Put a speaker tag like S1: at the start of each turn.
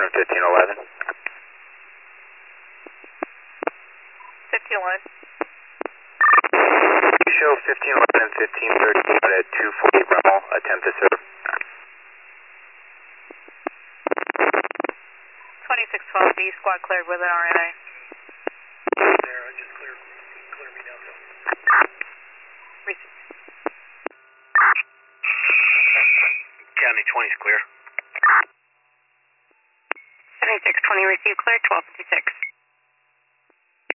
S1: and 1511.
S2: 1511.
S1: You show 1511 and 1513 at 240 Bremel, attempt to serve.
S2: 2612, D squad cleared with an RNA.
S3: There, I just clear me down though.
S2: Receive.
S3: County 20's clear.
S2: 7620 receive clear, 1256.